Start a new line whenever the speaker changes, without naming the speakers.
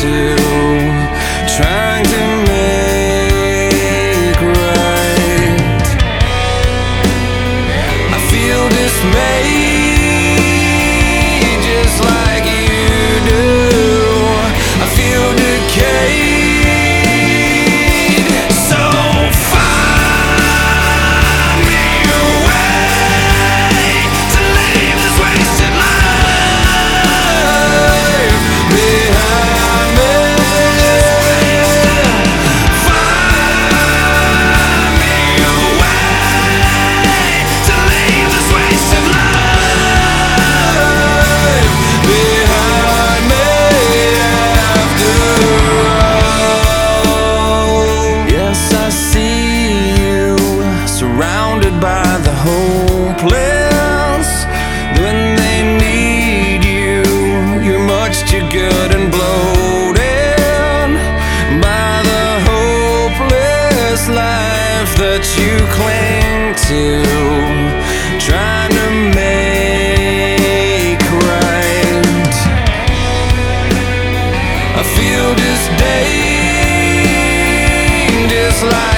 to, trying to make right. I feel dismayed just like you do. I feel decayed. So find me a way to leave this wasted life behind me. Find me a way to leave this wasted life behind me after all. Yes, I see you surrounded by the hopeless. When they need you, you're much too good and bloated by the hopeless life that you cling to, trying to make right. I feel disdain just like